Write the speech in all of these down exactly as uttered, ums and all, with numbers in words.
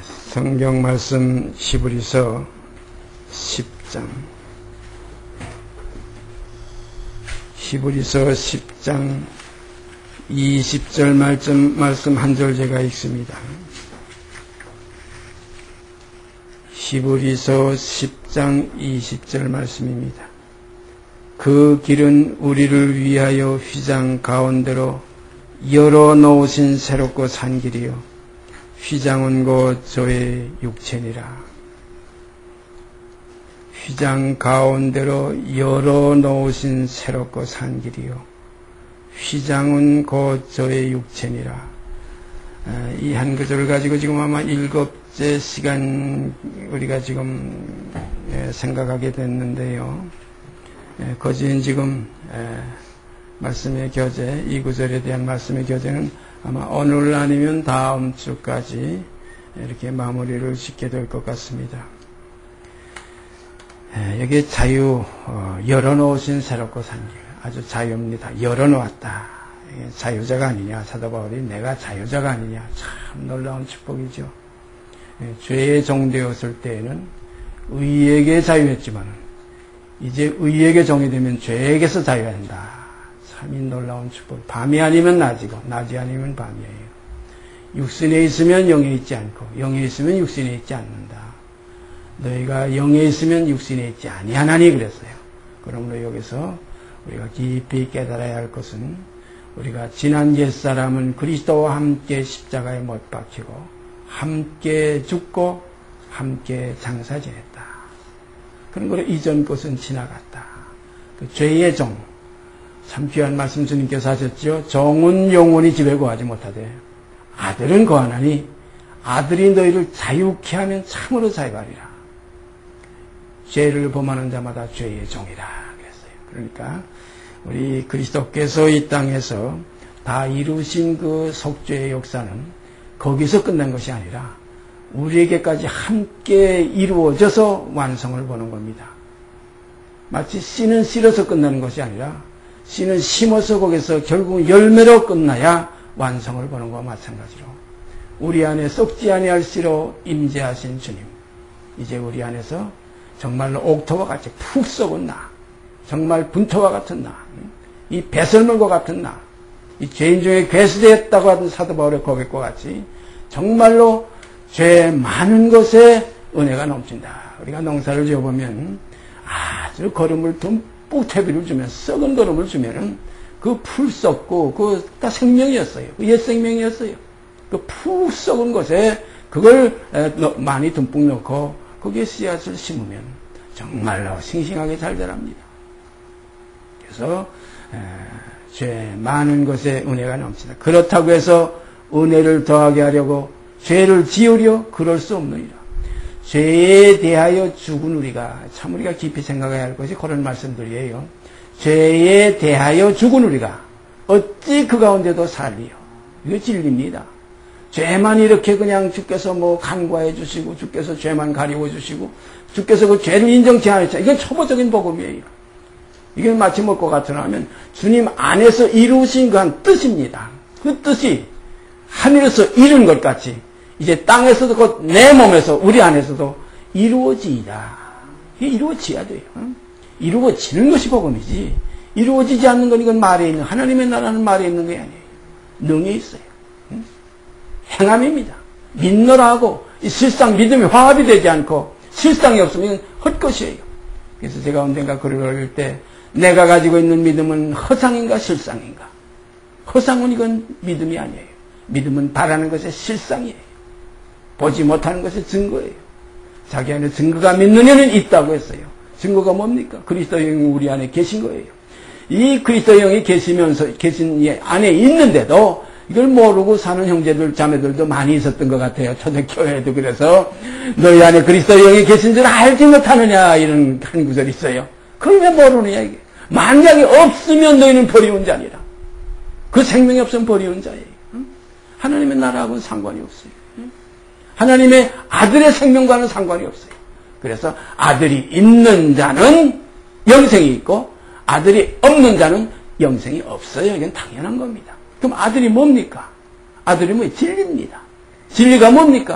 성경 말씀 히브리서 십 장 히브리서 십 장 이십 절 말씀, 말씀 한 절 제가 읽습니다. 히브리서 십 장 이십 절 말씀입니다. 그 길은 우리를 위하여 휘장 가운데로 열어놓으신 새롭고 산 길이요 휘장은 곧 저의 육체니라. 휘장 가운데로 열어놓으신 새롭고 산 길이요 휘장은 곧 저의 육체니라. 이 한 구절을 가지고 지금 아마 일곱째 시간 우리가 지금 생각하게 됐는데요. 거진 지금 말씀의 교재, 이 구절에 대한 말씀의 교재는 아마 오늘 아니면 다음 주까지 이렇게 마무리를 짓게 될 것 같습니다. 여기 자유, 열어놓으신 새롭고 산 길. 아주 자유입니다. 열어놓았다. 자유자가 아니냐. 사도 바울이 내가 자유자가 아니냐. 참 놀라운 축복이죠. 죄의 종되었을 때에는 의에게 자유했지만 이제 의에게 종이 되면 죄에게서 자유해야 한다. 참 놀라운 축복. 밤이 아니면 낮이고 낮이 아니면 밤이에요. 육신에 있으면 영에 있지 않고 영에 있으면 육신에 있지 않는다. 너희가 영에 있으면 육신에 있지 아니하나니 그랬어요. 그러므로 여기서 우리가 깊이 깨달아야 할 것은 우리가 지난 옛사람은 그리스도와 함께 십자가에 못 박히고 함께 죽고 함께 장사 지냈다. 그러므로 이전 것은 지나갔다. 그 죄의 종, 참 귀한 말씀 주님께서 하셨죠. 종은 영원히 집에 거하지 못하되 아들은 거하나니 아들이 너희를 자유케 하면 참으로 자유하리라. 죄를 범하는 자마다 죄의 종이라 그랬어요. 그러니까 우리 그리스도께서 이 땅에서 다 이루신 그 속죄의 역사는 거기서 끝난 것이 아니라 우리에게까지 함께 이루어져서 완성을 보는 겁니다. 마치 씨는 씨로서 끝나는 것이 아니라 씨는 심어서 거기서 결국 열매로 끝나야 완성을 보는 것과 마찬가지로 우리 안에 썩지 아니할 씨로 임재하신 주님, 이제 우리 안에서 정말로 옥토와 같이 푹 썩은 나, 정말 분토와 같은 나, 이 배설물과 같은 나, 이 죄인 중에 괴수되었다고 하던 사도 바울의 고백과 같이 정말로 죄 많은 것에 은혜가 넘친다. 우리가 농사를 지어보면 아주 거름을 듬뿍 퇴비를 주면 썩은 거름을 주면은 그 풀 썩고 그 다 생명이었어요. 그 옛 생명이었어요. 그 푹 썩은 것에 그걸 많이 듬뿍 넣고 거기에 씨앗을 심으면 정말로 싱싱하게 잘 자랍니다. 그래서 에, 죄 많은 것에 은혜가 넘친다. 그렇다고 해서 은혜를 더하게 하려고 죄를 지으려 그럴 수 없느니라. 죄에 대하여 죽은 우리가, 참 우리가 깊이 생각해야 할 것이 그런 말씀들이에요. 죄에 대하여 죽은 우리가 어찌 그 가운데도 살리요. 이거 진리입니다. 죄만 이렇게 그냥 주께서 뭐 간과해 주시고 주께서 죄만 가리워 주시고 주께서 그 죄를 인정치 않으시죠. 이건 초보적인 복음이에요. 이게 마치 뭘것 같으나 하면 주님 안에서 이루신 그 한 뜻입니다. 그 뜻이 하늘에서 이룬 것 같이 이제 땅에서도 곧 내 몸에서 우리 안에서도 이루어지이다. 이게 이루어져야 돼요. 이루어지는 것이 복음이지 이루어지지 않는 건 이건 말에 있는 하나님의 나라는 말에 있는 게 아니에요. 능에 있어요. 행함입니다. 믿노라고 실상 믿음이 화합이 되지 않고 실상이 없으면 헛것이에요. 그래서 제가 언젠가 글을 읽을 때 내가 가지고 있는 믿음은 허상인가 실상인가. 허상은 이건 믿음이 아니에요. 믿음은 바라는 것의 실상이에요. 보지 못하는 것의 증거예요. 자기 안에 증거가 믿는 이는 있다고 했어요. 증거가 뭡니까? 그리스도 영이 우리 안에 계신 거예요. 이 그리스도 영이 계시면서 계신 안에 있는데도 이걸 모르고 사는 형제들, 자매들도 많이 있었던 것 같아요. 초대교회에도. 그래서 너희 안에 그리스도 영이 계신 줄 알지 못하느냐 이런 한 구절이 있어요. 그럼 왜 모르느냐 이게. 만약에 없으면 너희는 버리운 자니라. 그 생명이 없으면 버리운 자예요. 하나님의 나라하고는 상관이 없어요. 하나님의 아들의 생명과는 상관이 없어요. 그래서 아들이 있는 자는 영생이 있고 아들이 없는 자는 영생이 없어요. 이건 당연한 겁니다. 그럼 아들이 뭡니까? 아들이 뭐 진리입니다. 진리가 뭡니까?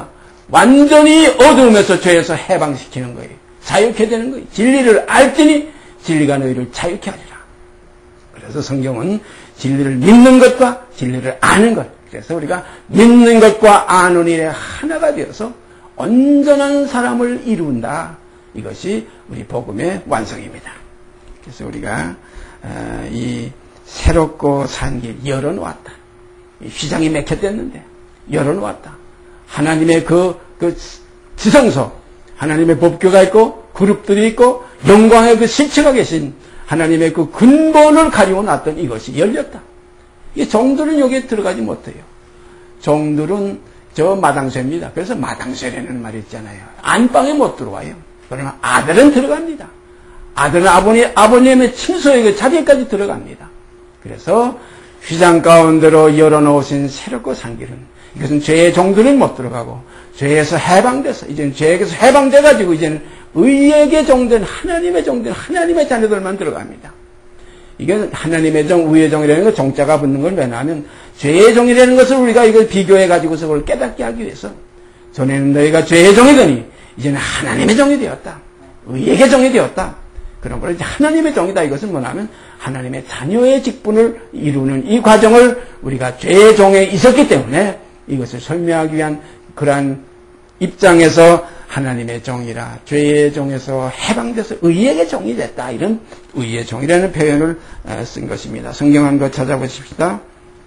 완전히 어두움에서 죄에서 해방시키는 거예요. 자유케 되는 거예요. 진리를 알더니 진리가 너희를 자유케 하리라. 그래서 성경은 진리를 믿는 것과 진리를 아는 것, 그래서 우리가 믿는 것과 아는 일에 하나가 되어서 온전한 사람을 이룬다. 이것이 우리 복음의 완성입니다. 그래서 우리가 이 새롭고 산 길 열어놓았다. 휘장이 맥혔댔는데 열어놓았다. 하나님의 그, 그 지성소, 하나님의 법궤가 있고 그룹들이 있고 영광의 그 실체가 계신 하나님의 그 근본을 가지고 놨던 이것이 열렸다. 이 종들은 여기에 들어가지 못해요. 종들은 저 마당쇠입니다. 그래서 마당쇠라는 말이 있잖아요. 안방에 못 들어와요. 그러나 아들은 들어갑니다. 아들은 아버님, 아버님의 친소의 그 자리에까지 들어갑니다. 그래서 휘장 가운데로 열어놓으신 새롭고 산 길은, 이것은 죄의 종들은 못 들어가고 죄에서 해방돼서 이제는 죄에게서 해방돼가지고 이제는 의에게 종된 하나님의 종된 하나님의 자녀들만 들어갑니다. 이게 하나님의 종, 의의 종이라는 거 종자가 붙는 걸 왜냐하면 죄의 종이라는 것을 우리가 이걸 비교해가지고서 그걸 깨닫게 하기 위해서 전에는 너희가 죄의 종이더니 이제는 하나님의 종이 되었다. 의에게 종이 되었다. 그런 걸 이제 하나님의 종이다. 이것은 뭐냐면 하나님의 자녀의 직분을 이루는 이 과정을 우리가 죄의 종에 있었기 때문에 이것을 설명하기 위한 그러한 입장에서 하나님의 종이라 죄의 종에서 해방돼서 의의 종이 됐다. 이런 의의 종이라는 표현을 쓴 것입니다. 성경 한 것 찾아보십시다.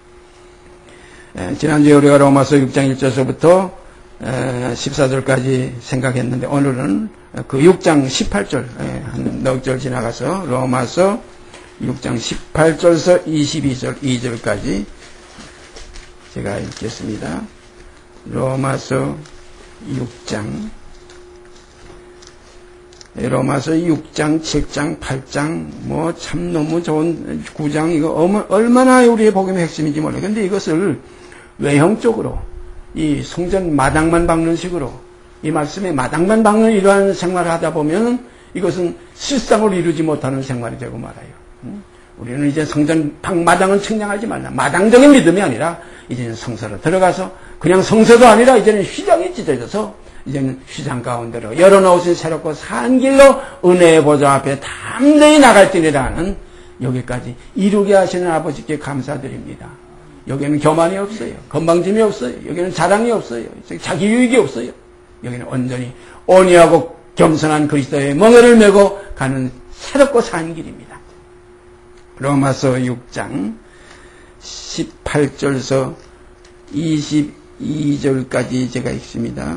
지난주에 우리가 로마서 육 장 일 절서부터 십사 절까지 생각했는데 오늘은 그 육 장 십팔 절 한 넉 절 지나가서 로마서 육 장 십팔 절서 이십이 절 이 절까지 제가 읽겠습니다. 로마서 육 장 로마서 육 장, 칠 장, 팔 장 뭐 참 너무 좋은 구 장 이거 얼마나 우리의 복음의 핵심인지 몰라요. 근데 이것을 외형적으로 이 성전 마당만 박는 식으로 이 말씀에 마당만 박는 이러한 생활을 하다 보면 이것은 실상을 이루지 못하는 생활이 되고 말아요. 우리는 이제 성전 방마당은 측량하지 말라. 마당적인 믿음이 아니라 이제는 성서로 들어가서 그냥 성서도 아니라 이제는 휘장이 찢어져서 이제는 휘장 가운데로 열어놓으신 새롭고 산 길로 은혜의 보좌 앞에 담대히 나갈지니라는 여기까지 이루게 하시는 아버지께 감사드립니다. 여기는 교만이 없어요. 건방짐이 없어요. 여기는 자랑이 없어요. 자기 유익이 없어요. 여기는 온전히 온유하고 겸손한 그리스도의 멍에를 메고 가는 새롭고 산 길입니다. 로마서 육 장 십팔 절서 이십이 절까지 제가 읽습니다.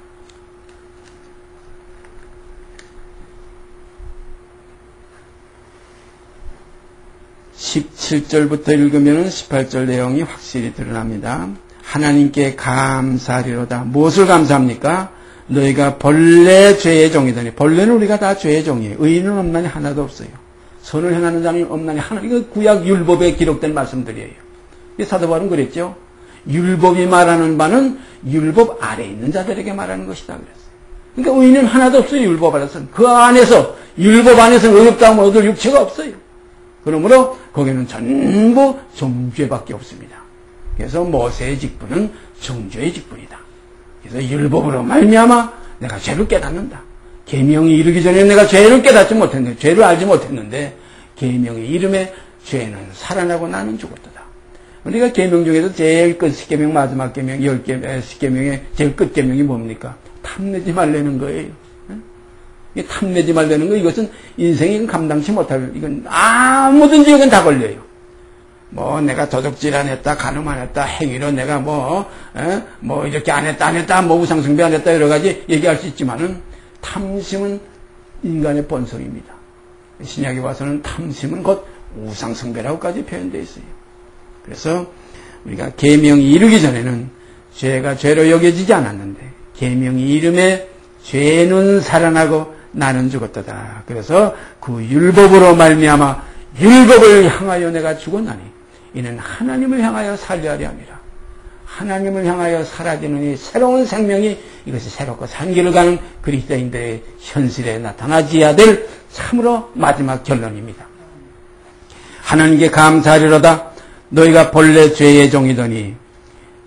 십칠 절부터 읽으면 십팔 절 내용이 확실히 드러납니다. 하나님께 감사하리로다. 무엇을 감사합니까? 너희가 본래 죄의 종이더니, 본래는 우리가 다 죄의 종이에요. 의인은 없나니 하나도 없어요. 선을 행하는 자는 없나니 하나. 이거 구약 율법에 기록된 말씀들이에요. 사도 바울은 그랬죠. 율법이 말하는 바는 율법 아래에 있는 자들에게 말하는 것이다 그랬어요. 그러니까 의인은 하나도 없어요. 율법 안에서는. 그 안에서 율법 안에서는 의롭다함을 얻을 육체가 없어요. 그러므로 거기는 전부 정죄밖에 없습니다. 그래서 모세의 직분은 정죄의 직분이다. 그래서 율법으로 말미암아 내가 죄를 깨닫는다. 계명이 이르기 전에 내가 죄를 깨닫지 못했는데, 죄를 알지 못했는데 계명의 이름에 죄는 살아나고 나는 죽었다. 우리가 계명 중에서 제일 끝 십계명 마지막 계명 열 개 십계명의 제일 끝 계명이 뭡니까? 탐내지 말라는 거예요. 이 탐내지 말라는 거, 이것은 인생이 감당치 못할, 이건 아무든지 이건 다 걸려요. 뭐 내가 도적질 안 했다, 간음 안 했다, 행위로 내가 뭐, 에? 뭐 이렇게 안 했다, 안 했다, 뭐 우상숭배 안 했다, 여러 가지 얘기할 수 있지만은 탐심은 인간의 본성입니다. 신약에 와서는 탐심은 곧 우상숭배라고까지 표현되어 있어요. 그래서 우리가 계명이 이르기 전에는 죄가 죄로 여겨지지 않았는데 계명이 이름에 죄는 살아나고 나는 죽었다. 그래서 그 율법으로 말미암아 율법을 향하여 내가 죽었나니 이는 하나님을 향하여 살려하려 함이라. 하나님을 향하여 사라지는 이 새로운 생명이 이것이 새롭고 산 길을 가는 그리스도인들의 현실에 나타나지야 될 참으로 마지막 결론입니다. 하나님께 감사하리로다. 너희가 본래 죄의 종이더니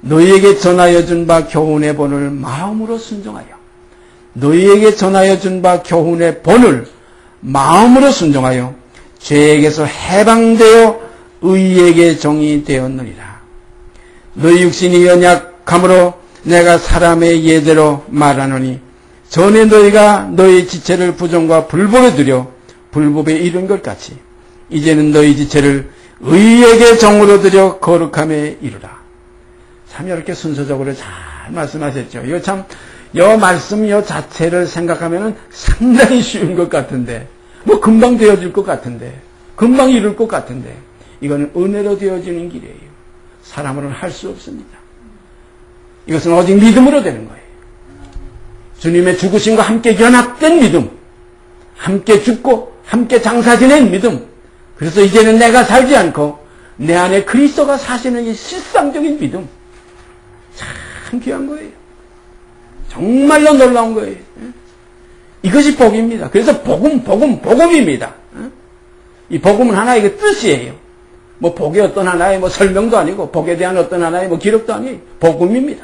너희에게 전하여 준 바 교훈의 본을 마음으로 순종하여 너희에게 전하여 준 바 교훈의 본을 마음으로 순종하여 죄에게서 해방되어 의에게 종이 되었느니라. 너희 육신이 연약함으로 내가 사람의 예대로 말하노니 전에 너희가 너희 지체를 부정과 불법에 들여 불법에 이른 것 같이 이제는 너희 지체를 의에게 정으로 들여 거룩함에 이르라. 참 이렇게 순서적으로 잘 말씀하셨죠. 이거 참 이 말씀 이 자체를 생각하면 상당히 쉬운 것 같은데 뭐 금방 되어질 것 같은데 금방 이룰 것 같은데 이거는 은혜로 되어지는 길이에요. 사람으로는 할 수 없습니다. 이것은 오직 믿음으로 되는 거예요. 주님의 죽으심과 함께 연합된 믿음, 함께 죽고 함께 장사 지낸 믿음. 그래서 이제는 내가 살지 않고 내 안에 그리스도가 사시는 이 실상적인 믿음. 참 귀한 거예요. 정말로 놀라운 거예요. 이것이 복입니다. 그래서 복음, 복음, 복음입니다. 이 복음은 하나의 그 뜻이에요. 뭐 복의 어떤 하나의 뭐 설명도 아니고 복에 대한 어떤 하나의 뭐 기록도 아니에요. 복음입니다.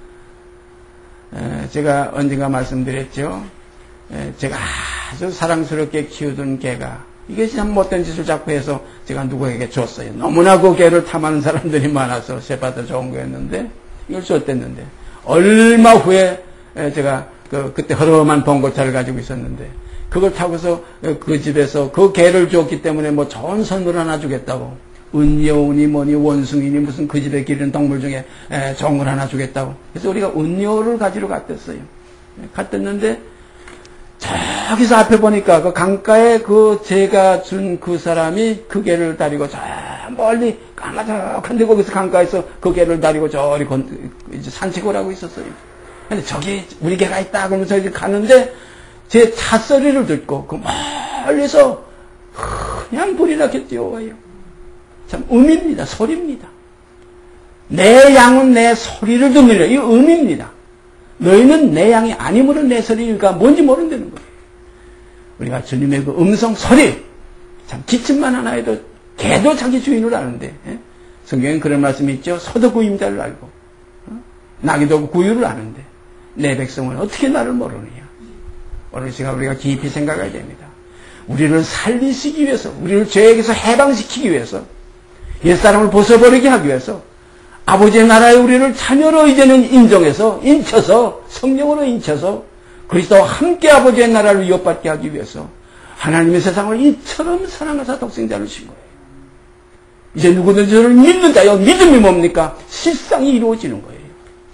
제가 언젠가 말씀드렸죠. 제가 아주 사랑스럽게 키우던 개가 이게 참 못된 짓을 자꾸 해서 제가 누구에게 줬어요. 너무나 그 개를 탐하는 사람들이 많아서 셰파드 좋은 거였는데 이걸 줬댔는데 얼마 후에 제가 그 그때 허름한 봉고차를 가지고 있었는데 그걸 타고서 그 집에서 그 개를 줬기 때문에 뭐 좋은 선물 하나 주겠다고 은여우니 뭐니 원숭이니 무슨 그 집에 기르는 동물 중에 종을 하나 주겠다고 그래서 우리가 은여우를 가지러 갔댔어요. 갔댔는데 저기서 앞에 보니까 그 강가에 그 제가 준 그 사람이 그 개를 다리고 저 멀리 까마득한데 거기서 강가에서 그 개를 다리고 저리 건, 이제 산책을 하고 있었어요. 근데 저기 우리 개가 있다 그러면서 이제 가는데 제 차 소리를 듣고 그 멀리서 그냥 불이 나게 뛰어와요. 참 음입니다. 소리입니다. 내 양은 내 소리를 듣느니라. 이 음입니다. 너희는 내 양이 아니므로 내 소리가 뭔지 모른다는 거예요. 우리가 주님의 그 음성 소리, 참 기침만 하나 해도 개도 자기 주인을 아는데, 예? 성경에 그런 말씀이 있죠. 소도 구임자를 알고, 어? 나귀도 구유를 아는데, 내 백성은 어떻게 나를 모르느냐. 오늘 시간 우리가 깊이 생각해야 됩니다. 우리를 살리시기 위해서, 우리를 죄에게서 해방시키기 위해서, 옛사람을 벗어버리게 하기 위해서, 아버지의 나라에 우리를 자녀로 이제는 인정해서, 인쳐서, 성령으로 인쳐서, 그리스도와 함께 아버지의 나라를 이어받게 하기 위해서, 하나님의 세상을 이처럼 사랑하사 독생자를 주신 거예요. 이제 누구든지 저를 믿는다요. 믿음이 뭡니까? 실상이 이루어지는 거예요.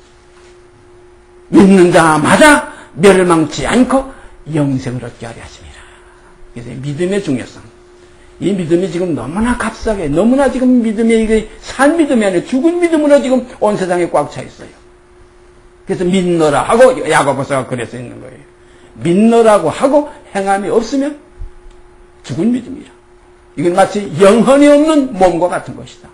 믿는 자마다 멸망치 않고 영생을 얻게 하려 하십니다. 그래서 믿음의 중요성. 이 믿음이 지금 너무나 값싸게, 너무나 지금 믿음이 이게 산 믿음이 아니라 죽은 믿음으로 지금 온 세상에 꽉 차 있어요. 그래서 믿노라 하고 야고보서가 그래서 있는 거예요. 믿노라고 하고 행함이 없으면 죽은 믿음이라. 이건 마치 영혼이 없는 몸과 같은 것이다.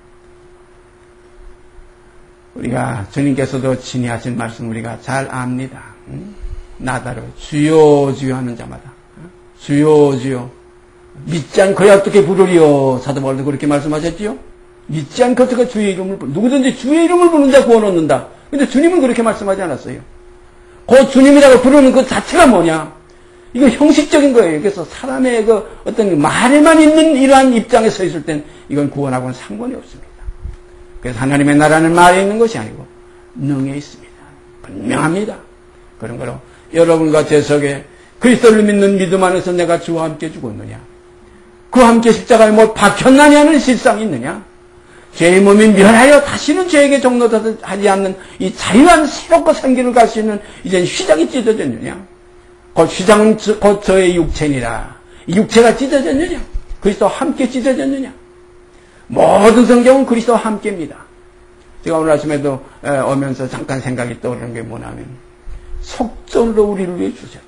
우리가 주님께서도 친히 하신 말씀 우리가 잘 압니다. 응? 나다로 주여 주여 하는 자마다 응? 주여 주여 믿지 않고야 어떻게 부르리요. 사도 바울도 그렇게 말씀하셨지요. 믿지 않고 어떻게 주의 이름을 부르 누구든지 주의 이름을 부르는 자 구원 얻는다. 근데 주님은 그렇게 말씀하지 않았어요. 그 주님이라고 부르는 그 자체가 뭐냐? 이거 형식적인 거예요. 그래서 사람의 그 어떤 말에만 있는 이러한 입장에 서 있을 땐 이건 구원하고는 상관이 없습니다. 그래서 하나님의 나라는 말에 있는 것이 아니고 능에 있습니다. 분명합니다. 그런 거로 여러분과 제 속에 그리스도를 믿는 믿음 안에서 내가 주와 함께 죽었느냐? 그와 함께 십자가에 못 박혔느냐는 실상이 있느냐? 죄의 몸이 멸하여 다시는 죄에게 종노하지 않는 이 자유한 새롭고 생기를 갈 수 있는 이젠 휘장이 찢어졌느냐? 그 휘장은 곧 저의 육체니라. 이 육체가 찢어졌느냐? 그리스도와 함께 찢어졌느냐? 모든 성경은 그리스도와 함께입니다. 제가 오늘 아침에도 오면서 잠깐 생각이 떠오르는 게 뭐냐면 속전으로 우리를 위해 주셨다.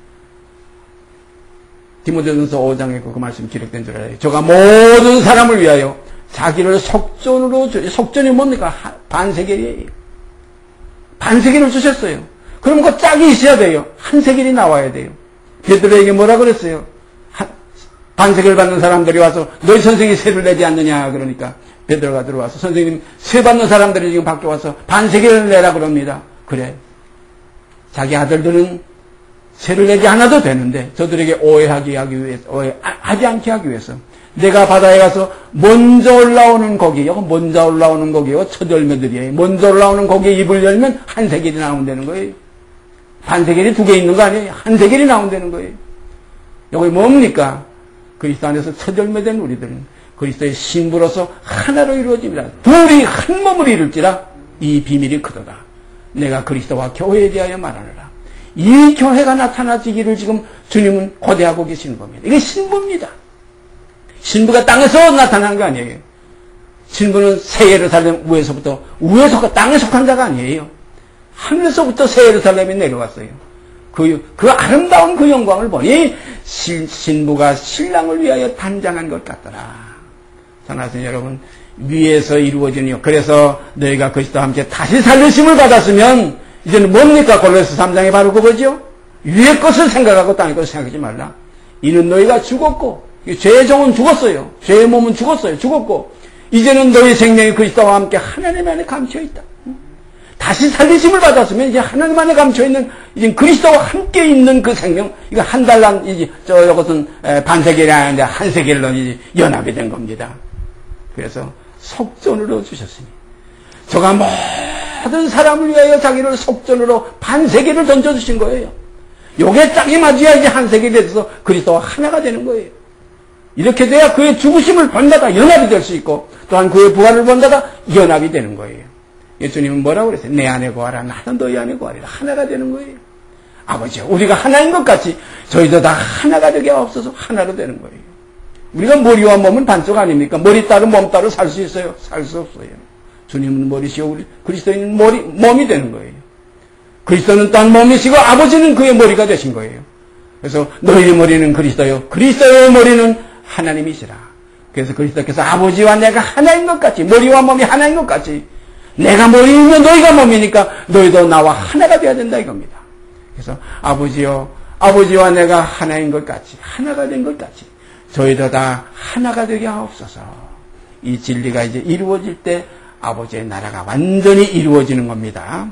디모데전서 오 장에 그 말씀 기록된 줄 알아요. 저가 모든 사람을 위하여 자기를 속전으로 주, 속전이 뭡니까? 반세겔이에요. 반세겔을 주셨어요. 그럼 그 짝이 있어야 돼요. 한 세겔이 나와야 돼요. 베드로에게 뭐라 그랬어요? 한, 반세겔 받는 사람들이 와서 너희 선생이 세를 내지 않느냐 그러니까 베드로가 들어와서 선생님 세 받는 사람들이 지금 밖에 와서 반세계를 내라 그럽니다. 그래. 자기 아들들은 세를 내지 않아도 되는데 저들에게 오해하게 하기 위해서, 오해하지 않게 하기 위해서 내가 바다에 가서 먼저 올라오는 고기요. 먼저 올라오는 고기요. 첫 열매들이에요. 먼저 올라오는 고기에 입을 열면 한 세겔이 나온다는 거예요. 반 세겔이 두 개 있는 거 아니에요. 한 세겔이 나온다는 거예요. 여기 뭡니까? 그리스도 안에서 첫 열매된 우리들은 그리스도의 신부로서 하나로 이루어집니다. 둘이 한 몸을 이룰지라 이 비밀이 크도다. 내가 그리스도와 교회에 대하여 말하노라. 이 교회가 나타나지기를 지금 주님은 고대하고 계시는 겁니다. 이게 신부입니다. 신부가 땅에서 나타나는 거 아니에요. 신부는 새 예루살렘 위에서부터, 위에서 땅에 속한 자가 아니에요. 하늘에서부터 새 예루살렘이 내려왔어요. 그, 그 아름다운 그 영광을 보니 신, 신부가 신랑을 위하여 단장한 것 같더라. 사랑하는 여러분, 위에서 이루어지는, 그래서 너희가 그리스도와 함께 다시 살리심을 받았으면 이제는 뭡니까? 골로새 삼 장에 바로 그거죠. 위의 것을 생각하고 땅의 것을 생각하지 말라. 이는 너희가 죽었고, 죄의 종은 죽었어요. 죄의 몸은 죽었어요. 죽었고, 이제는 너희 생명이 그리스도와 함께 하나님 안에 감춰있다. 다시 살리심을 받았으면 이제 하나님 안에 감춰있는, 이제 그리스도와 함께 있는 그 생명, 이거 한 달란, 이제, 저, 이것은 반세겔이 아닌데 한 세겔로 이제 연합이 된 겁니다. 그래서 속전으로 주셨으니, 저가 모든 사람을 위하여 자기를 속전으로 반세겔을 던져주신 거예요. 요게 짝이 맞아야 이제 한 세겔이 돼서 그리스도와 하나가 되는 거예요. 이렇게 돼야 그의 죽으심을 본다가 연합이 될 수 있고, 또한 그의 부활을 본다가 연합이 되는 거예요. 예수님은 뭐라고 그랬어요? 내 안에 거하라, 나는 너희 안에 거하리라. 하나가 되는 거예요. 아버지요, 우리가 하나인 것 같이 저희도 다 하나가 되게 없어서 하나로 되는 거예요. 우리가 머리와 몸은 반쪽 아닙니까? 머리 따로 몸 따로 살 수 있어요? 살 수 없어요. 주님은 머리시오, 우리 그리스도인은 머리, 몸이 되는 거예요. 그리스도는 딴 몸이시고 아버지는 그의 머리가 되신 거예요. 그래서 너희의 머리는 그리스도요, 그리스도의 머리는 하나님이시라. 그래서 그리스도께서 아버지와 내가 하나인 것 같이, 머리와 몸이 하나인 것 같이, 내가 머리이면 너희가 몸이니까 너희도 나와 하나가 되어야 된다 이겁니다. 그래서 아버지요, 아버지와 내가 하나인 것 같이, 하나가 된 것 같이 저희도 다 하나가 되게 하옵소서. 이 진리가 이제 이루어질 때 아버지의 나라가 완전히 이루어지는 겁니다.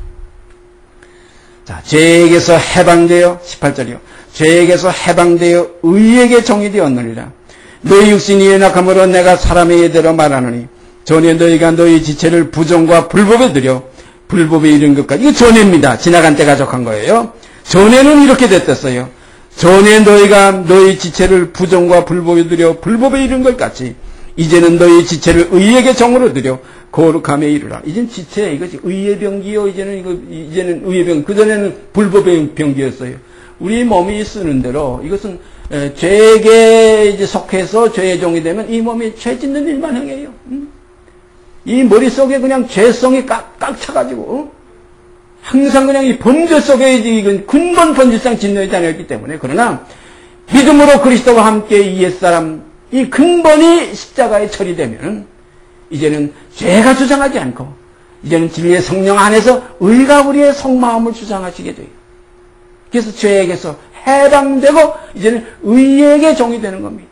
자, 죄에게서 해방되어, 십팔 절이요. 죄에게서 해방되어 의에게 종이 되었느니라. 너희 육신이 연약함으로 내가 사람의 예대로 말하노니, 전에 너희가 너희 지체를 부정과 불법에 들여 불법에 이른 것까지. 이거 전에입니다. 지나간 때 가족한 거예요. 전에는 이렇게 됐었어요. 전에 너희가 너희 지체를 부정과 불법에 들여 불법에 이른 것 같이 이제는 너희 지체를 의에게 종으로 들여 거룩함에 이르라. 이젠 지체, 이것이 의의 병기요. 이제는 이거, 이제는 의의 병, 그전에는 불법의 병기였어요. 우리 몸이 쓰는 대로 이것은 에, 죄에게 이제 속해서 죄의 종이 되면 이 몸이 죄 짓는 일만 행해요. 응? 이 머릿속에 그냥 죄성이 꽉, 꽉 차가지고, 어? 항상 그냥 이 범죄 속에 이건 근본 본질상 짓는 자녀였기 때문에. 그러나 믿음으로 그리스도와 함께 이 옛사람, 이 근본이 십자가에 처리되면 이제는 죄가 주장하지 않고 이제는 진리의 성령 안에서 의가 우리의 속마음을 주장하시게 돼요. 그래서 죄에게서 해방되고 이제는 의에게 종이 되는 겁니다.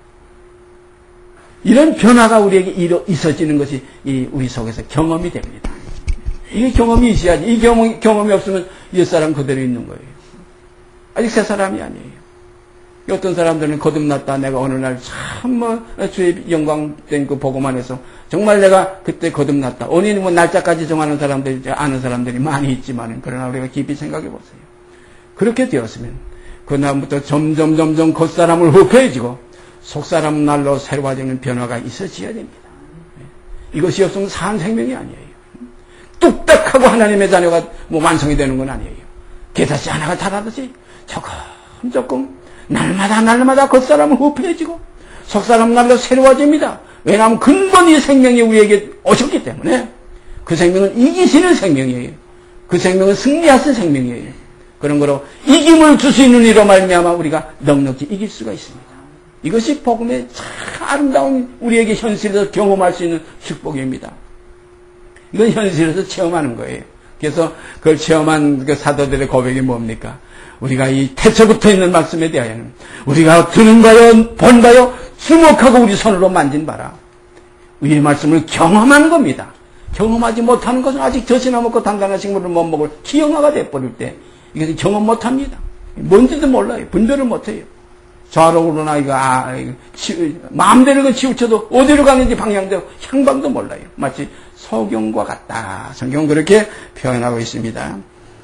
이런 변화가 우리에게 이루, 있어지는 것이 이 우리 속에서 경험이 됩니다. 이게 경험이 있어야지. 이 경험, 경험이 없으면 옛사람 그대로 있는 거예요. 아직 새 사람이 아니에요. 어떤 사람들은 거듭났다. 내가 어느 날 참 뭐 주의 영광된 그 보고만 해서 정말 내가 그때 거듭났다. 어느 뭐 날짜까지 정하는 사람들이, 아는 사람들이 많이 있지만, 그러나 우리가 깊이 생각해 보세요. 그렇게 되었으면 그 다음부터 점점 점점 겉사람을 흡해지고 속사람 날로 새로워지는 변화가 있어져야 됩니다. 이것이 없으면 산 생명이 아니에요. 뚝딱하고 하나님의 자녀가 뭐 완성이 되는 건 아니에요. 게다시 하나가 자라듯이 조금 조금 날마다 날마다 겉사람은 흡해지고 속사람 날로 새로워집니다. 왜냐하면 근본이 생명이 우리에게 오셨기 때문에 그 생명은 이기시는 생명이에요. 그 생명은 승리하신 생명이에요. 그런 거로 이김을 줄 수 있는 이로 말미암아 우리가 넉넉히 이길 수가 있습니다. 이것이 복음의 참 아름다운 우리에게 현실에서 경험할 수 있는 축복입니다. 이건 현실에서 체험하는 거예요. 그래서 그걸 체험한 그 사도들의 고백이 뭡니까? 우리가 이 태초부터 있는 말씀에 대하여는 우리가 들은 바요, 본 바요, 주목하고 우리 손으로 만진 바라. 의의 말씀을 경험하는 겁니다. 경험하지 못하는 것은 아직 젖이나 먹고 단단한 식물을 못 먹을 기형아가 돼버릴 때 이것은 경험 못합니다. 뭔지도 몰라요. 분별을 못해요. 좌로 오르나 이거 아 이거 치, 마음대로 그 치우쳐도 어디로 가는지 방향도 향방도 몰라요. 마치 소경과 같다. 성경은 그렇게 표현하고 있습니다.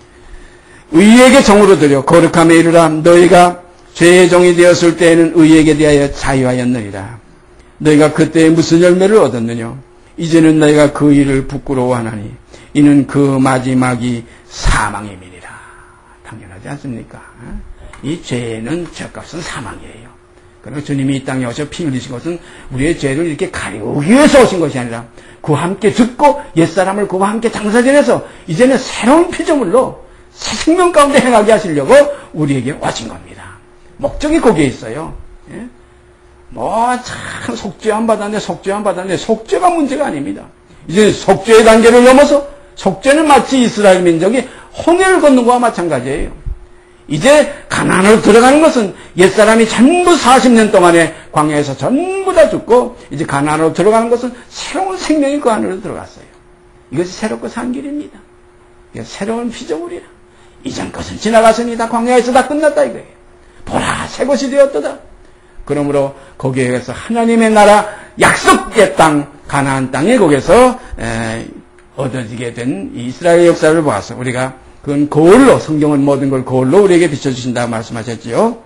의에게 정으로 들여 거룩함에 이르라. 너희가 죄의 종이 되었을 때에는 의에게 대하여 자유하였느니라. 너희가 그때 무슨 열매를 얻었느냐? 이제는 너희가 그 일을 부끄러워하나니 이는 그 마지막이 사망임이니라. 당연하지 않습니까? 이 죄는 죄값은 사망이에요. 그리고 주님이 이 땅에 오셔 피 흘리신 것은 우리의 죄를 이렇게 가리우기 위해서 오신 것이 아니라 그와 함께 죽고 옛사람을 그와 함께 장사지내서 이제는 새로운 피조물로 새 생명 가운데 행하게 하시려고 우리에게 오신 겁니다. 목적이 거기에 있어요. 예? 뭐 참 속죄함 받았네 속죄함 받았네 속죄가 문제가 아닙니다. 이제 속죄의 단계를 넘어서 속죄는 마치 이스라엘 민족이 홍해를 걷는 것과 마찬가지예요. 이제 가나안으로 들어가는 것은 옛사람이 전부 사십 년 동안에 광야에서 전부 다 죽고 이제 가나안으로 들어가는 것은 새로운 생명이 그 안으로 들어갔어요. 이것이 새롭고 산 길입니다. 새로운 피조물이라. 이전 것은 지나갔습니다. 광야에서 다 끝났다 이거예요. 보라 새 것이 되었도다. 그러므로 거기에서 하나님의 나라 약속의 땅 가나안 땅에 거기서 에, 얻어지게 된 이스라엘 역사를 보아서 우리가 그건 거울로 성경은 모든 걸 거울로 우리에게 비춰주신다고 말씀하셨지요.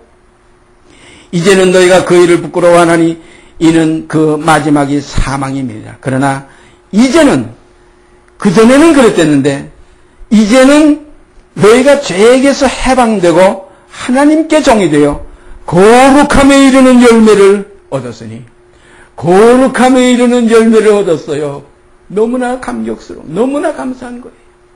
이제는 너희가 그 일을 부끄러워하나니 이는 그 마지막이 사망입니다. 그러나 이제는 그전에는 그랬댔는데 이제는 너희가 죄에게서 해방되고 하나님께 종이 되어 거룩함에 이르는 열매를 얻었으니 거룩함에 이르는 열매를 얻었어요. 너무나 감격스러워 너무나 감사한 거예요.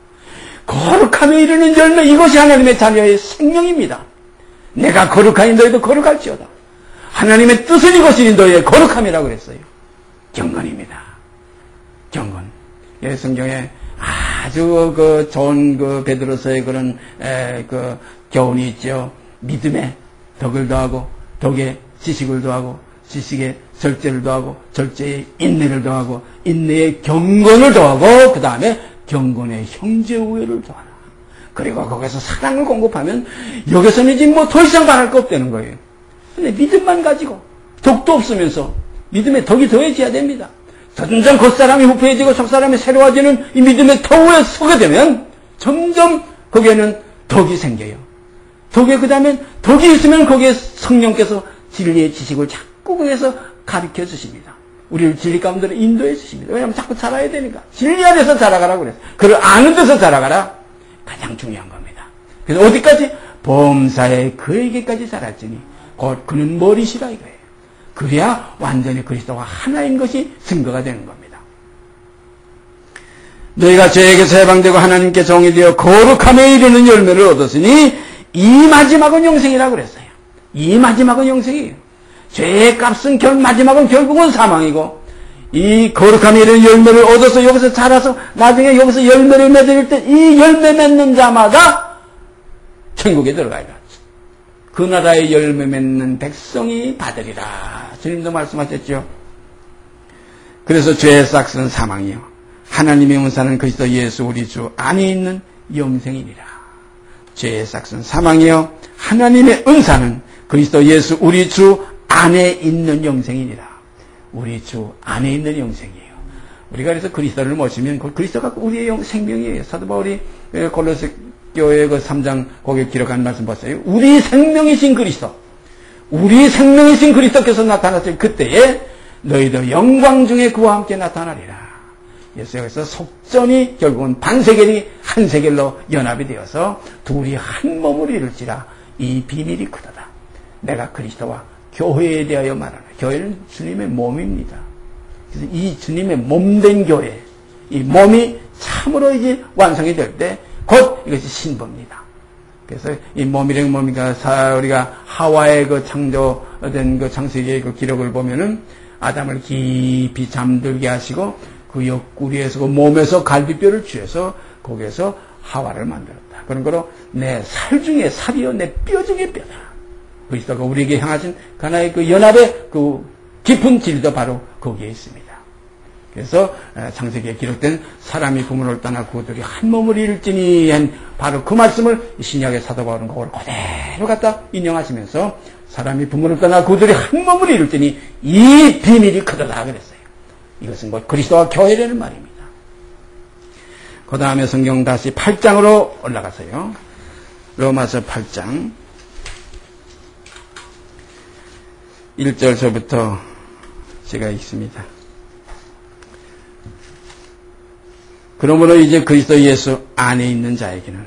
거룩함에 이르는 열매 이것이 하나님의 자녀의 생명입니다. 내가 거룩하니 너희도 거룩할지어다. 하나님의 뜻은 이것이니 너희의 거룩함이라고 그랬어요. 경건입니다. 경건. 예, 성경에 아주 그 좋은 그 베드로서의 그런 에, 그 교훈이 있죠. 믿음에 덕을 더하고 덕에 지식을 더하고 지식에 절제를 더하고 절제에 인내를 더하고 인내에 경건을 더하고 그 다음에 경건에 형제 우애를 더하라. 그리고 거기서 사랑을 공급하면 여기서는 이제 뭐 더 이상 바랄 거 없다는 거예요. 근데 믿음만 가지고 덕도 없으면서 믿음에 덕이 더해져야 됩니다. 점점 겉사람이 후패해지고 속사람이 새로워지는 이 믿음의 터우에 서게 되면 점점 거기에는 덕이 생겨요. 덕에 그 다음에 덕이 있으면 거기에 성령께서 진리의 지식을 자꾸 그래서 가르쳐 주십니다. 우리를 진리 가운데로 인도해 주십니다. 왜냐하면 자꾸 자라야 되니까. 진리 안에서 자라가라고 그랬어요. 그를 아는 데서 자라가라. 가장 중요한 겁니다. 그래서 어디까지? 범사에 그에게까지 자랐으니 곧 그는 머리시라 이거예요. 그래야 완전히 그리스도와 하나인 것이 증거가 되는 겁니다. 너희가 죄에게서 해방되고 하나님께 종이 되어 거룩함에 이르는 열매를 얻었으니 이 마지막은 영생이라고 그랬어요. 이 마지막은 영생이에요. 죄의 값은 결, 마지막은 결국은 사망이고 이 거룩함에 이르는 열매를 얻어서 여기서 자라서 나중에 여기서 열매를 맺을 때 이 열매 맺는 자마다 천국에 들어가야 돼. 그 나라의 열매 맺는 백성이 받으리라. 주님도 말씀하셨죠. 그래서 죄의 싹은 사망이요 하나님의 은사는 그리스도 예수 우리 주 안에 있는 영생이니라. 죄의 싹은 사망이요 하나님의 은사는 그리스도 예수 우리 주 안에 있는 영생이니라. 우리 주 안에 있는 영생이에요. 우리가 그래서 그리스도를 모시면 그리스도가 우리의 생명이에요. 사도 바울이 골로새 교회 그 삼 장 거기에 기록한 말씀 보세요. 우리 생명이신 그리스도, 우리 생명이신 그리스도께서 나타났을 그때에 너희도 영광 중에 그와 함께 나타나리라. 예수께서 속전이 결국은 반세겔이 한 세겔로 연합이 되어서 둘이 한 몸을 이룰지라. 이 비밀이 크도다. 내가 그리스도와 교회에 대하여 말하라. 교회는 주님의 몸입니다. 그래서 이 주님의 몸된 교회, 이 몸이 참으로 이제 완성이 될 때 곧 이것이 신부입니다. 그래서 이 몸이랑 몸이가 우리가 하와의 그 창조된 그 창세기의 그 기록을 보면은 아담을 깊이 잠들게 하시고 그 옆구리에서 그 몸에서 갈비뼈를 취해서 거기에서 하와를 만들었다. 그런 거로 내 살 중에 살이요 내 뼈 중에 뼈다. 그리스도가 우리에게 향하신 하나의 그 연합의 그 깊은 진리도 바로 거기에 있습니다. 그래서 창세기에 기록된 사람이 부모를 떠나 그들이 한 몸을 이룰지니 한 바로 그 말씀을 신약의 사도 바울은 그걸 그대로 갖다 인용하시면서 사람이 부모를 떠나 그들이 한 몸을 이룰지니 이 비밀이 크도다 그랬어요. 이것은 뭐 그리스도와 교회라는 말입니다. 그 다음에 성경 다시 팔 장으로 올라가세요. 로마서 팔 장 일 절서부터 제가 읽습니다. 그러므로 이제 그리스도 예수 안에 있는 자에게는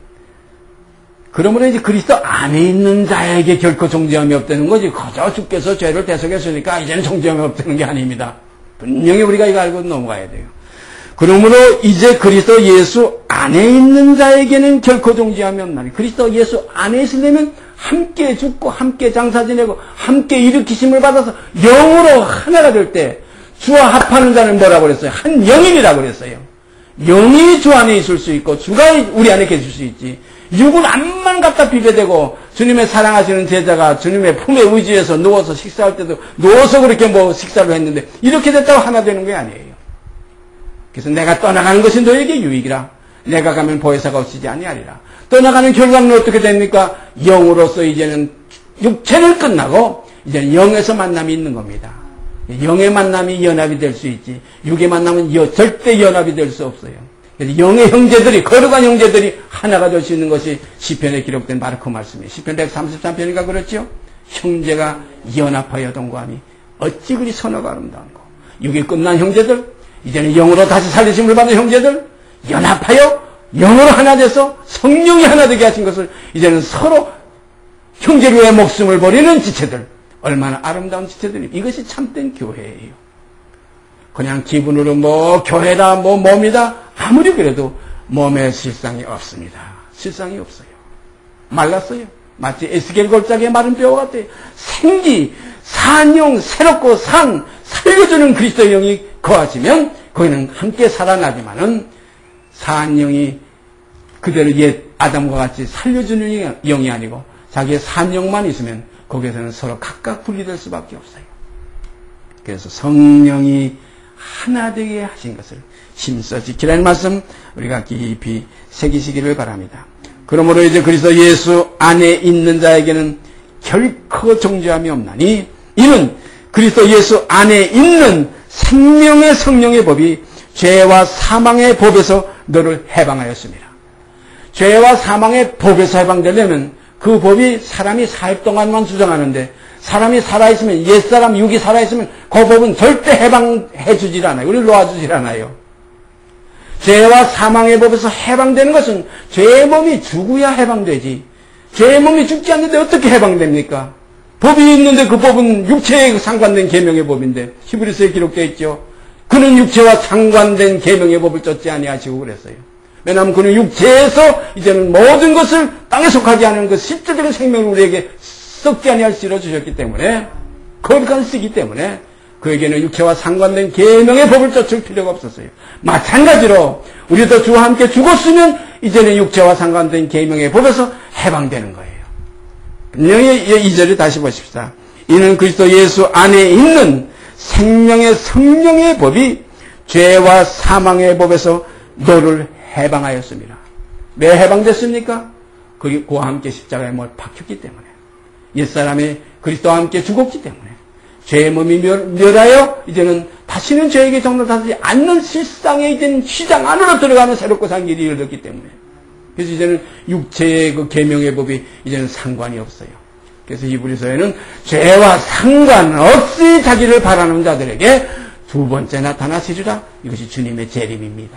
그러므로 이제 그리스도 안에 있는 자에게 결코 정죄함이 없다는 거지. 그저 주께서 죄를 대속했으니까 이제는 정죄함이 없다는 게 아닙니다. 분명히 우리가 이거 알고 넘어가야 돼요. 그러므로 이제 그리스도 예수 안에 있는 자에게는 결코 정죄함이 없나니 그리스도 예수 안에 있으려면 함께 죽고 함께 장사 지내고 함께 일으키심을 받아서 영으로 하나가 될 때 주와 합하는 자는 뭐라고 그랬어요? 한 영이라고 그랬어요. 영이 주 안에 있을 수 있고 주가 우리 안에 계실 수 있지. 육은 암만 갖다 비벼대고 주님의 사랑하시는 제자가 주님의 품에 의지해서 누워서 식사할 때도 누워서 그렇게 뭐 식사를 했는데 이렇게 됐다고 하나 되는 게 아니에요. 그래서 내가 떠나가는 것이 너에게 유익이라. 내가 가면 보혜사가 없이지 아니하리라. 떠나가는 결과는 어떻게 됩니까? 영으로서 이제는 육체는 끝나고 이제는 영에서 만남이 있는 겁니다. 영의 만남이 연합이 될 수 있지 육의 만남은 여, 절대 연합이 될 수 없어요. 그래서 영의 형제들이 거룩한 형제들이 하나가 될 수 있는 것이 시편에 기록된 바로 그 말씀이에요. 시편 백삼십삼 편인가 그렇죠? 형제가 연합하여 동거하니 어찌 그리 선하고 아름다운고. 육이 끝난 형제들 이제는 영으로 다시 살리심을 받는 형제들 연합하여 영으로 하나 돼서 성령이 하나 되게 하신 것을 이제는 서로 형제를 위해 목숨을 버리는 지체들 얼마나 아름다운 지체들이 이것이 참된 교회예요. 그냥 기분으로 뭐 교회다 뭐 몸이다 아무리 그래도 몸에 실상이 없습니다. 실상이 없어요. 말랐어요. 마치 에스겔 골짜기의 마른 뼈와 같아요. 생기, 산영, 새롭고 산, 살려주는 그리스도의 영이 거하시면 거기는 함께 살아나지만은 산영이 그대로 옛 아담과 같이 살려주는 영이 아니고 자기의 산영만 있으면 거기에서는 서로 각각 분리될 수밖에 없어요. 그래서 성령이 하나 되게 하신 것을 힘써 지키라는 말씀 우리가 깊이 새기시기를 바랍니다. 그러므로 이제 그리스도 예수 안에 있는 자에게는 결코 정죄함이 없나니 이는 그리스도 예수 안에 있는 생명의 성령의 법이 죄와 사망의 법에서 너를 해방하였습니다. 죄와 사망의 법에서 해방되려면 그 법이 사람이 살 동안만 수정하는데 사람이 살아있으면 옛사람 육이 살아있으면 그 법은 절대 해방해 주질 않아요. 우리를 놓아주질 않아요. 죄와 사망의 법에서 해방되는 것은 죄의 몸이 죽어야 해방되지. 죄의 몸이 죽지 않는데 어떻게 해방됩니까? 법이 있는데 그 법은 육체에 상관된 계명의 법인데 히브리서에 기록되어 있죠. 그는 육체와 상관된 계명의 법을 쫓지 아니하시고 그랬어요. 왜냐하면 그는 육체에서 이제는 모든 것을 땅에 속하지 않은 그 실제적인 생명을 우리에게 썩지 아니할 수 주셨기 때문에 거룩한 쓰기 때문에 그에게는 육체와 상관된 계명의 법을 쫓을 필요가 없었어요. 마찬가지로 우리도 주와 함께 죽었으면 이제는 육체와 상관된 계명의 법에서 해방되는 거예요. 분명히 이 절을 다시 보십시다. 이는 그리스도 예수 안에 있는 생명의 성령의 법이 죄와 사망의 법에서 너를 해방하였습니다. 왜 해방됐습니까? 그와 함께 십자가에 못 박혔기 때문에 옛사람이 그리스도와 함께 죽었기 때문에 죄의 몸이 멸하여 이제는 다시는 죄에게 정락하지 않는 실상에 이제는 시장 안으로 들어가는 새롭고 산 길이 열렸기 때문에 그래서 이제는 육체의 그 계명의 법이 이제는 상관이 없어요. 그래서 히브리서에는 죄와 상관없이 자기를 바라는 자들에게 두 번째 나타나시리라. 이것이 주님의 재림입니다.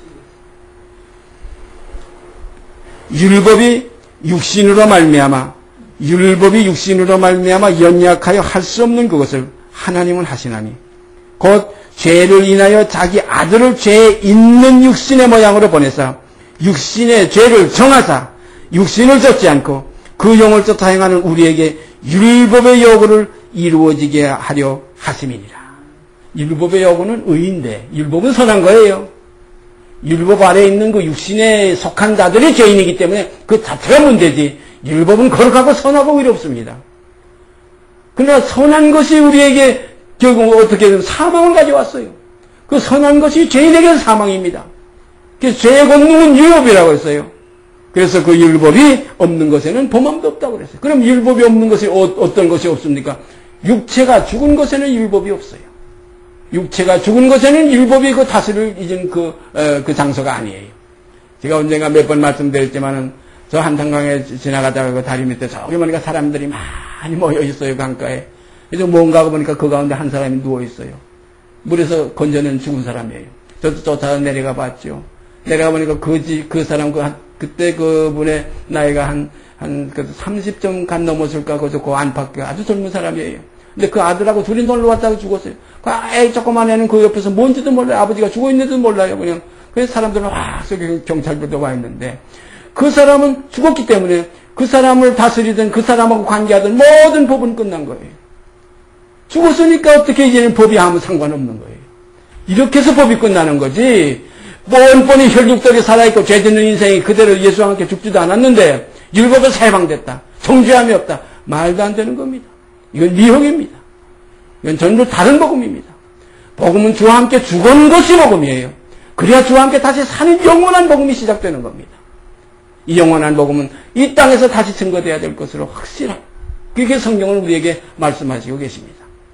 율법이 육신으로 말미암아 율법이 육신으로 말미암아 연약하여 할 수 없는 그것을 하나님은 하시나니 곧 죄를 인하여 자기 아들을 죄에 있는 육신의 모양으로 보내사 육신의 죄를 정하사 육신을 쫓지 않고 그 영을 쫓아 행하는 우리에게 율법의 요구를 이루어지게 하려 하심이니라. 율법의 요구는 의인데 율법은 선한 거예요. 율법 아래에 있는 그 육신에 속한 자들이 죄인이기 때문에 그 자체가 문제지 율법은 거룩하고 선하고 의롭습니다. 그러나 선한 것이 우리에게 결국 어떻게든 사망을 가져왔어요. 그 선한 것이 죄인에게는 사망입니다. 그래서 죄의 권능은 율법이라고 했어요. 그래서 그 율법이 없는 것에는 범함도 없다고 그랬어요. 그럼 율법이 없는 것이 어, 어떤 것이 없습니까? 육체가 죽은 것에는 율법이 없어요. 육체가 죽은 것에는 율법이 그 다스릴 이전 그, 어, 그 장소가 아니에요. 제가 언젠가 몇 번 말씀드렸지만은 저 한탄강에 지나가다가 그 다리 밑에 저기 보니까 사람들이 많이 모여 있어요, 강가에. 그래서 뭔가 하고 보니까 그 가운데 한 사람이 누워 있어요. 물에서 건져낸 죽은 사람이에요. 저도 쫓아서 내려가 봤죠. 내려가 보니까 그, 지, 그 사람, 그, 한, 그때 그 분의 나이가 한, 한, 그 삼십 점 간 넘었을까, 그저 그 안팎, 아주 젊은 사람이에요. 근데 그 아들하고 둘이 놀러 왔다가 죽었어요. 그 애 조그만 애는 그 옆에서 뭔지도 몰라요. 아버지가 죽어 있는지도 몰라요. 그냥. 그래서 사람들은 와, 저기 경찰들도 와 있는데, 그 사람은 죽었기 때문에 그 사람을 다스리든 그 사람하고 관계하든 모든 법은 끝난 거예요. 죽었으니까 어떻게 이제는 법이 아무 상관없는 거예요. 이렇게 해서 법이 끝나는 거지. 뻔뻔히 혈육들이 살아있고 죄짓는 인생이 그대로 예수와 함께 죽지도 않았는데 율법에서 해방됐다. 정죄함이 없다. 말도 안 되는 겁니다. 이건 미혹입니다. 이건 전부 다른 복음입니다. 복음은 주와 함께 죽은 것이 복음이에요. 그래야 주와 함께 다시 사는 영원한 복음이 시작되는 겁니다. 이 영원한 복음은 이 땅에서 다시 증거되어야 될 것으로 확실한, 그게 성경은 우리에게 말씀하시고 계십니다.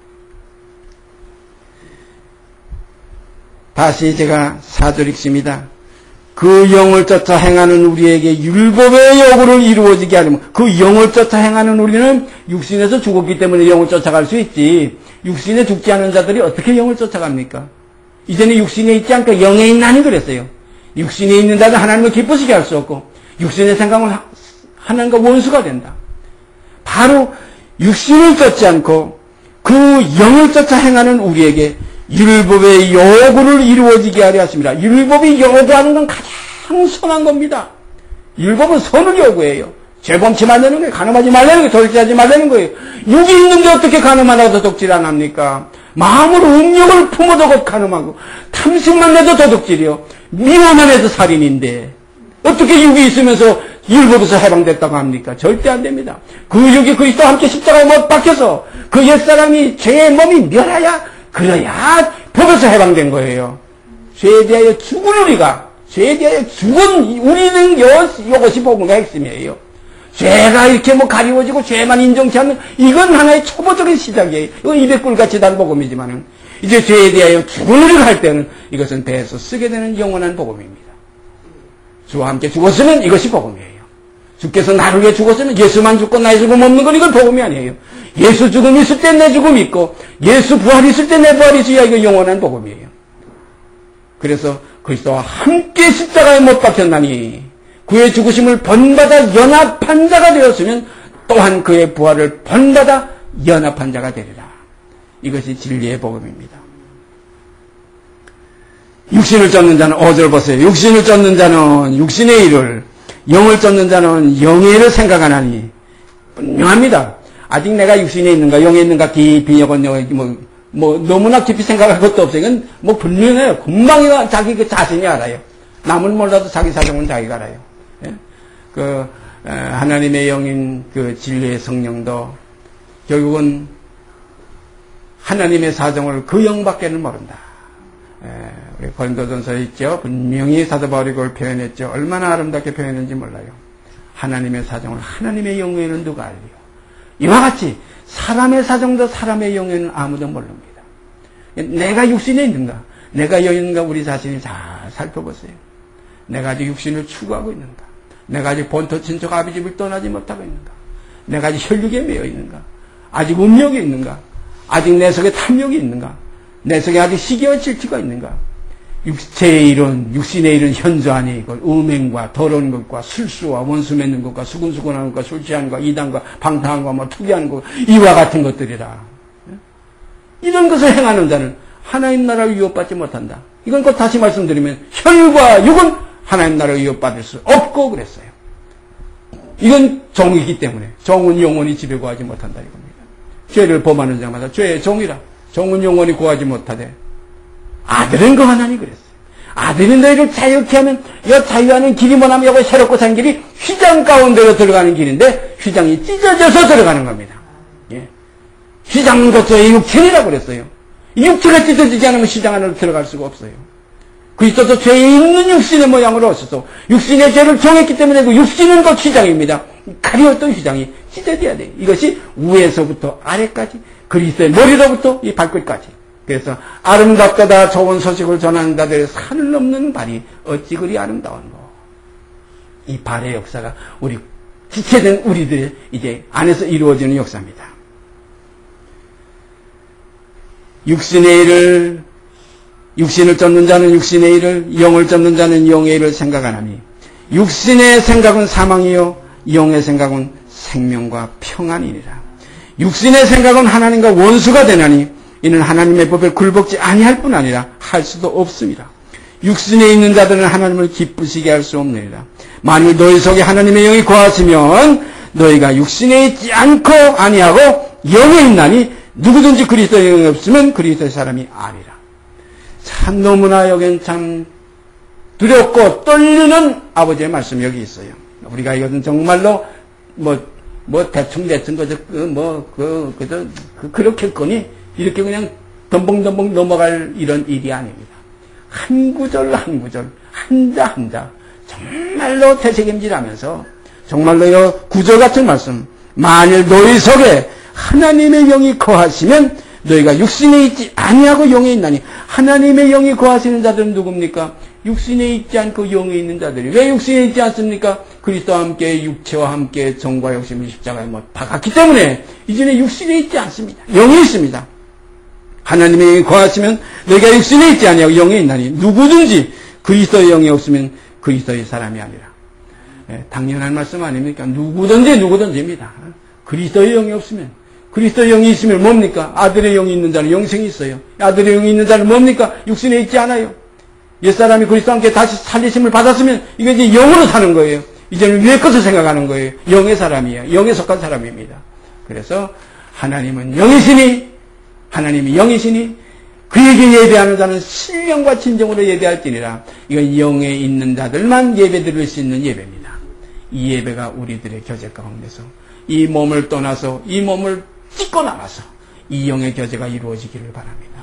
다시 제가 사 절 읽습니다. 그 영을 쫓아 행하는 우리에게 율법의 요구를 이루어지게 하려면, 그 영을 쫓아 행하는 우리는 육신에서 죽었기 때문에 영을 쫓아갈 수 있지, 육신에 죽지 않은 자들이 어떻게 영을 쫓아갑니까? 이제는 육신에 있지 않고 영에 있나니 그랬어요. 육신에 있는 자는 하나님을 기쁘시게 할 수 없고 육신의 생각은 하나님과 원수가 된다. 바로 육신을 쫓지 않고 그 영을 쫓아 행하는 우리에게 율법의 요구를 이루어지게 하려 하십니다. 율법이 요구하는 건 가장 선한 겁니다. 율법은 선을 요구해요. 죄범치 말라는 거예요. 가늠하지 말라는 거예요. 도둑질하지 말라는 거예요. 육이 있는데 어떻게 가늠하다가 도둑질 안 합니까? 마음으로 음욕을 품어도 가늠하고, 탐심만 내도 도둑질이요. 미워만 해도 살인인데 어떻게 육이 있으면서 율법에서 해방됐다고 합니까? 절대 안 됩니다. 그 육이 그리스도와 함께 십자가에 못 박혀서 그 옛사람이 죄의 몸이 멸하야, 그래야 법에서 해방된 거예요. 죄에 대하여 죽은 우리가, 죄에 대하여 죽은 우리는 요, 이것이 복음의 핵심이에요. 죄가 이렇게 뭐 가리워지고 죄만 인정치 않는, 이건 하나의 초보적인 시작이에요. 이건 이백 불같이 단 복음이지만은, 이제 죄에 대하여 죽은 우리가 할 때는 이것은 배에서 쓰게 되는 영원한 복음입니다. 주와 함께 죽었으면 이것이 복음이에요. 주께서 나를 위해 죽었으면, 예수만 죽고 나의 죽음 없는 건 이건 복음이 아니에요. 예수 죽음이 있을 때 내 죽음이 있고 예수 부활이 있을 때 내 부활이 있어야 이거 영원한 복음이에요. 그래서 그리스도와 함께 십자가에 못 박혔나니 그의 죽으심을 번받아 연합한 자가 되었으면 또한 그의 부활을 번받아 연합한 자가 되리라. 이것이 진리의 복음입니다. 육신을 쫓는 자는, 오 절 보세요. 육신을 쫓는 자는 육신의 일을, 영을 쫓는 자는 영의 일을 생각하나니. 분명합니다. 아직 내가 육신에 있는가 영에 있는가 깊이 이건 뭐, 뭐 너무나 깊이 생각할 것도 없어요. 이건 뭐 분명해요. 금방 자기 그 자신이 알아요. 남은 몰라도 자기 사정은 자기가 알아요. 예? 그 하나님의 영인 그 진리의 성령도 결국은 하나님의 사정을 그 영밖에는 모른다. 예, 우리 고린도전서에 있죠. 분명히 사도 바울이 그걸 표현했죠. 얼마나 아름답게 표현했는지 몰라요. 하나님의 사정을 하나님의 영에는 누가 알리요? 이와 같이 사람의 사정도 사람의 영에는 아무도 모릅니다. 내가 육신에 있는가, 내가 여기 있는가, 우리 자신이 잘 살펴보세요. 내가 아직 육신을 추구하고 있는가, 내가 아직 본토 친척 아비집을 떠나지 못하고 있는가, 내가 아직 혈육에 매여 있는가, 아직 음욕이 있는가, 아직 내 속에 탐욕이 있는가, 내 속에 아직 시기와 질투가 있는가. 육체의 일은, 육신의 일은 현저하니 이걸 음행과 더러운 것과 술수와 원수 맺는 것과 수근수근하는 것과 술 취하는 것과 이단과 방탕한 것과 뭐 투기하는 것, 이와 같은 것들이라. 이런 것을 행하는 자는 하나님 나라를 위협받지 못한다. 이건 꼭 다시 말씀드리면 혈과 육은 하나님 나라를 위협받을 수 없고 그랬어요. 이건 정이기 때문에 정은 영원히 집에 구하지 못한다 이겁니다. 죄를 범하는 자마다 죄의 정이라. 정은 영원히 구하지 못하되 아들은 거하나니 그랬어요. 아들이 너희를 자유케 하면 이 자유하는 길이 뭐냐면 이거 새롭고 산 길이 휘장 가운데로 들어가는 길인데 휘장이 찢어져서 들어가는 겁니다. 예. 휘장조차의 육체이라고 그랬어요. 육체가 찢어지지 않으면 시장 안으로 들어갈 수가 없어요. 그리스도도 죄 있는 육신의 모양으로 오셔서 육신의 죄를 정했기 때문에 그 육신은 곧 휘장입니다. 가리웠던 휘장이 찢어져야 돼요. 이것이 위에서부터 아래까지, 그리스도의 머리로부터 이 발끝까지. 그래서 아름답다다 좋은 소식을 전하는 자들의 산을 넘는 발이 어찌 그리 아름다운고. 이 발의 역사가 우리 지체된 우리들의 이제 안에서 이루어지는 역사입니다. 육신의 일을, 육신을 쫓는 자는 육신의 일을, 영을 쫓는 자는 영의 일을 생각 안 하니 육신의 생각은 사망이요 영의 생각은 생명과 평안이니라. 육신의 생각은 하나님과 원수가 되나니 이는 하나님의 법에 굴복지 아니할 뿐 아니라 할 수도 없습니다. 육신에 있는 자들은 하나님을 기쁘시게 할 수 없느니라. 만일 너희 속에 하나님의 영이 거하시면 너희가 육신에 있지 않고 아니하고 영에 있나니 누구든지 그리스도의 영이 없으면 그리스도의 사람이 아니라. 참 너무나 여긴 참 두렵고 떨리는 아버지의 말씀이 여기 있어요. 우리가 이것은 정말로 뭐, 뭐 대충 대충 그저 뭐 그 그저 그, 그렇게 거니 이렇게 그냥 덤벙덤벙 넘어갈 이런 일이 아닙니다. 한 구절 한 구절 한자 한자 정말로 되새김질하면서 정말로 구절 같은 말씀. 만일 너희 속에 하나님의 영이 거하시면 너희가 육신에 있지 아니하고 영에 있나니. 하나님의 영이 거하시는 자들은 누굽니까? 육신에 있지 않고 영에 있는 자들이. 왜 육신에 있지 않습니까? 그리스도와 함께 육체와 함께 정과 욕심을 십자가에 못 박았기 때문에 이제는 육신에 있지 않습니다. 영에 있습니다. 하나님의 영이 거하시면 너희가 육신에 있지 아니하고 영에 있나니 누구든지 그리스도의 영이 없으면 그리스도의 사람이 아니라. 예, 당연한 말씀 아닙니까? 누구든지 누구든지입니다. 그리스도의 영이 없으면, 그리스도의 영이 있으면 뭡니까? 아들의 영이 있는 자는 영생이 있어요. 아들의 영이 있는 자는 뭡니까? 육신에 있지 않아요. 옛사람이 그리스도와 함께 다시 살리심을 받았으면 이게 이제 영으로 사는 거예요. 이제는 위의 것을 생각하는 거예요. 영의 사람이에요. 영에 속한 사람입니다. 그래서 하나님은 영이시니, 하나님이 영이시니 그에게 예배하는 자는 신령과 진정으로 예배할지니라. 이건 영에 있는 자들만 예배 드릴 수 있는 예배입니다. 이 예배가 우리들의 교제 가운데서 이 몸을 떠나서 이 몸을 찢고 나가서 이 영의 교제가 이루어지기를 바랍니다.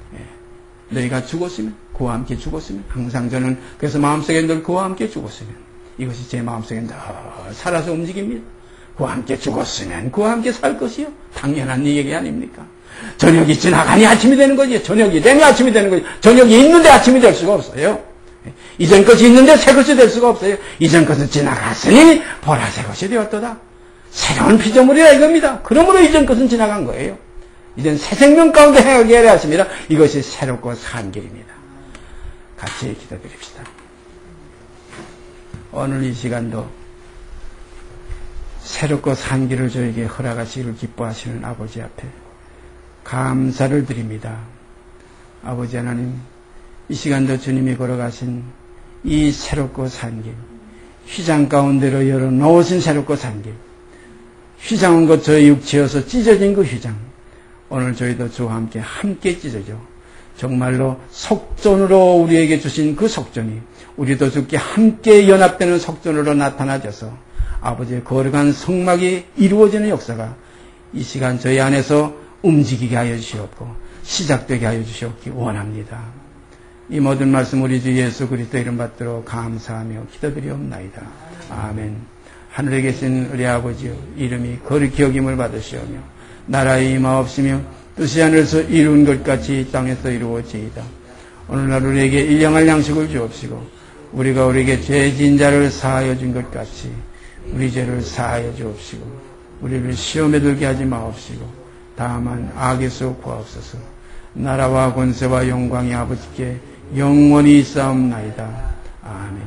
예. 너희가 죽었으면 그와 함께 죽었으면 항상 저는 그래서 마음속에 늘 그와 함께 죽었으면 이것이 제 마음속에 늘 살아서 움직입니다. 그와 함께 죽었으면 그와 함께 살 것이요. 당연한 얘기 아닙니까? 저녁이 지나가니 아침이 되는 거지. 저녁이 되니 아침이 되는 거지. 저녁이 있는데 아침이 될 수가 없어요. 이전 것이 있는데 새 것이 될 수가 없어요. 이전 것은 지나갔으니 보라 새 것이 되었도다. 새로운 피조물이라 이겁니다. 그러므로 이전 것은 지나간 거예요. 이젠 새 생명 가운데 행하게 하려 하십니다. 이것이 새롭고 산 길입니다. 같이 기도드립시다. 오늘 이 시간도 새롭고 산 길을 저에게 허락하시기를 기뻐하시는 아버지 앞에 감사를 드립니다. 아버지 하나님, 이 시간도 주님이 걸어가신 이 새롭고 산 길, 휘장 가운데로 열어놓으신 새롭고 산 길, 휘장은 곧 저의 육체여서 찢어진 그 휘장, 오늘 저희도 주와 함께 함께 찢어져 정말로 속전으로 우리에게 주신 그 속전이 우리도 주께 함께 연합되는 속전으로 나타나져서 아버지의 거룩한 성막이 이루어지는 역사가 이 시간 저희 안에서 움직이게 하여 주시옵고 시작되게 하여 주시옵기 원합니다. 이 모든 말씀 우리 주 예수 그리스도 이름 받들어 감사하며 기도드리옵나이다. 아멘. 하늘에 계신 우리 아버지여, 이름이 거룩히 여김을 받으시오며 나라의 임하옵시며 뜻이 하늘에서 이룬 것 같이 이 땅에서 이루어지이다. 오늘날 우리에게 일용할 양식을 주옵시고 우리가 우리에게 죄 지은 자를 사하여 준 것 같이 우리 죄를 사하여 주옵시고 우리를 시험에 들게 하지 마옵시고 다만 악에서 구하옵소서. 나라와 권세와 영광이 아버지께 영원히 있사옵나이다. 아멘.